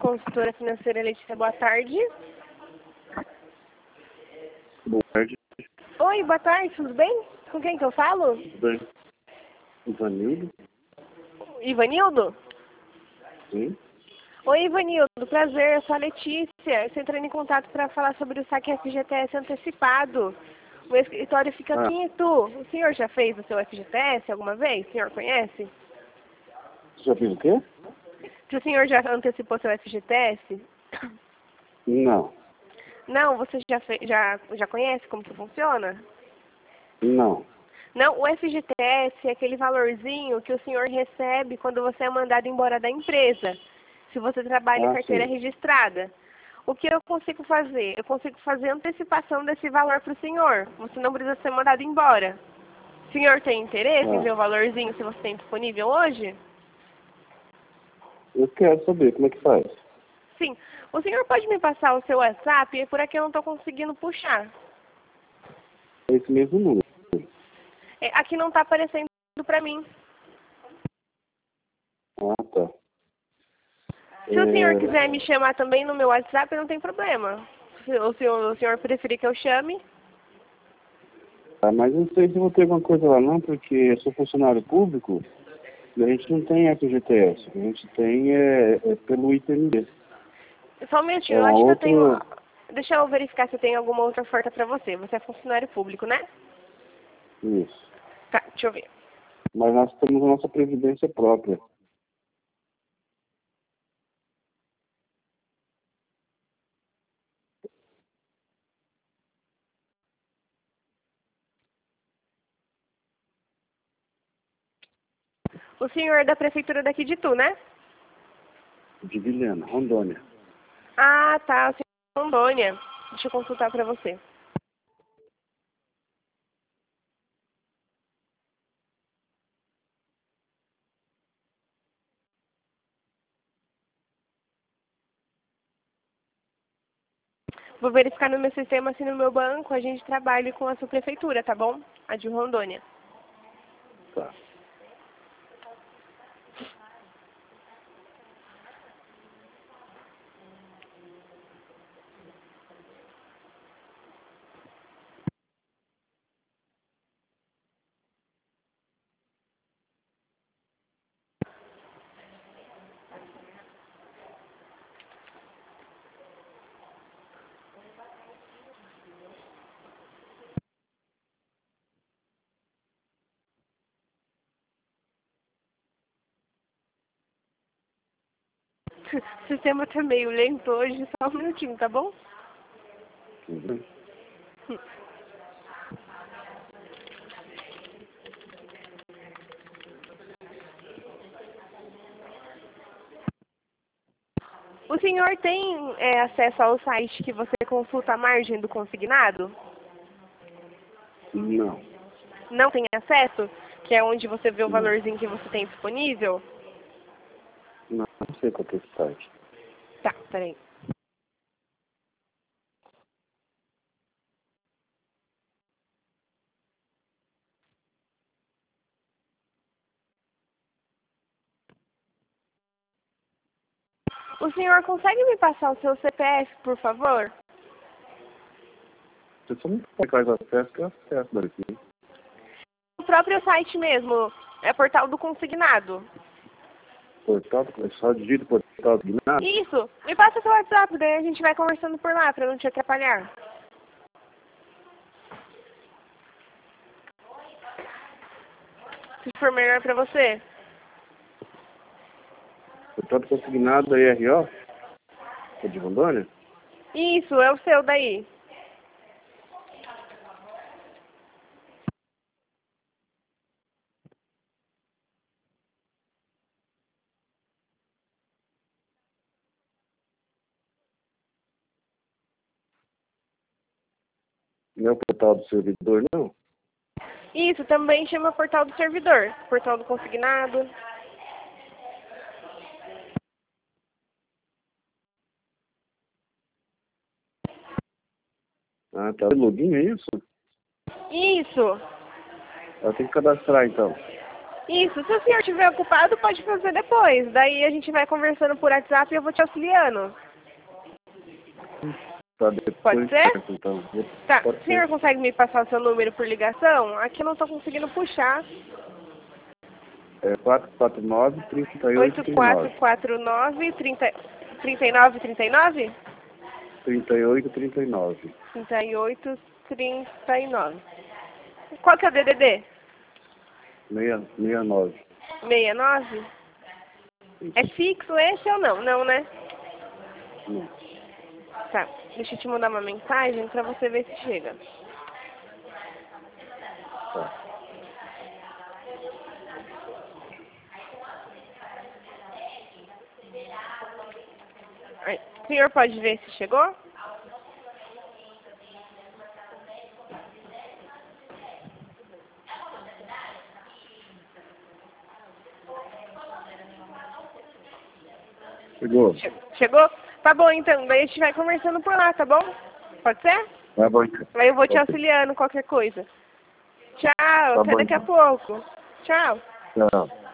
consultora financeira Letícia, boa tarde. Boa tarde. Oi, boa tarde, tudo bem? Com quem que eu falo? Tudo bem? Ivanildo? Ivanildo? Sim. Oi, Ivanildo, prazer, eu sou a Letícia. Estou entrando em contato para falar sobre o saque FGTS antecipado. O meu escritório fica aqui em Itu. O senhor já fez o seu FGTS alguma vez? O senhor conhece? Já fez o quê? Se o senhor já antecipou seu FGTS? Não. Não, você já conhece como que funciona? Não. Não, o FGTS é aquele valorzinho que o senhor recebe quando você é mandado embora da empresa, se você trabalha em carteira sim. registrada. O que eu consigo fazer? Eu consigo fazer antecipação desse valor para o senhor. Você não precisa ser mandado embora. O senhor tem interesse em ver o valorzinho se você tem disponível hoje? Eu quero saber como é que faz. Sim. O senhor pode me passar o seu WhatsApp? Por aqui eu não estou conseguindo puxar. É esse mesmo número. Aqui não está aparecendo para mim. Ah, tá. Se o senhor quiser me chamar também no meu WhatsApp, não tem problema. Se o senhor preferir que eu chame. Ah, mas não sei se vou ter alguma coisa lá não, porque eu sou funcionário público e a gente não tem FGTS. A gente tem pelo ITMD. Só um minutinho, eu acho que eu tenho... Deixa eu verificar se eu tenho alguma outra oferta para você. Você é funcionário público, né? Isso. Tá, deixa eu ver. Mas nós temos a nossa previdência própria. O senhor é da prefeitura daqui de Itu, né? De Vilhena, Rondônia. Ah, tá. O senhor é de Rondônia. Deixa eu consultar para você. Vou verificar no meu sistema se no meu banco a gente trabalha com a sua prefeitura, tá bom? A de Rondônia. Tá. O sistema tá meio lento hoje, só um minutinho, tá bom? Tudo bem. O senhor tem acesso ao site que você consulta a margem do consignado? Não. Não tem acesso? Que é onde você vê o Não. valorzinho que você tem disponível? Não sei qual que é esse site. Tá, peraí. O senhor consegue me passar o seu CPF, por favor? Você só não faz acesso, que eu acesso daqui. O próprio site mesmo, é Portal do Consignado. Portal, só digita portal do Guiná. Isso, me passa seu WhatsApp, daí a gente vai conversando por lá, pra não te atrapalhar. Se for melhor pra você. Portal do consignado da IRO? É de Rondônia? Isso, é o seu daí. Não é o portal do servidor, não? Isso, também chama Portal do Servidor, Portal do Consignado. Ah, tá. Login, é isso? Isso. Eu tenho que cadastrar, então. Isso, se o senhor estiver ocupado, pode fazer depois. Daí a gente vai conversando por WhatsApp e eu vou te auxiliando. Tá, depois Pode ser? certo, então. Tá, Pode o senhor ser. consegue me passar o seu número por ligação? Aqui eu não estou conseguindo puxar. É 449-3839. 8449 3939? 3839. 3839. Qual que é o DDD? 69. 69? É fixo esse ou não? Não, né? Não. Tá, deixa eu te mandar uma mensagem pra você ver se chega. Tá. Aí, o senhor pode ver se chegou? Chegou. Chegou? Tá bom, então. Daí a gente vai conversando por lá, tá bom? Pode ser? Tá bom, então. Aí eu vou te Ok. auxiliando qualquer coisa. Tchau, Tá até bom, daqui a então. pouco. Tchau. Tchau.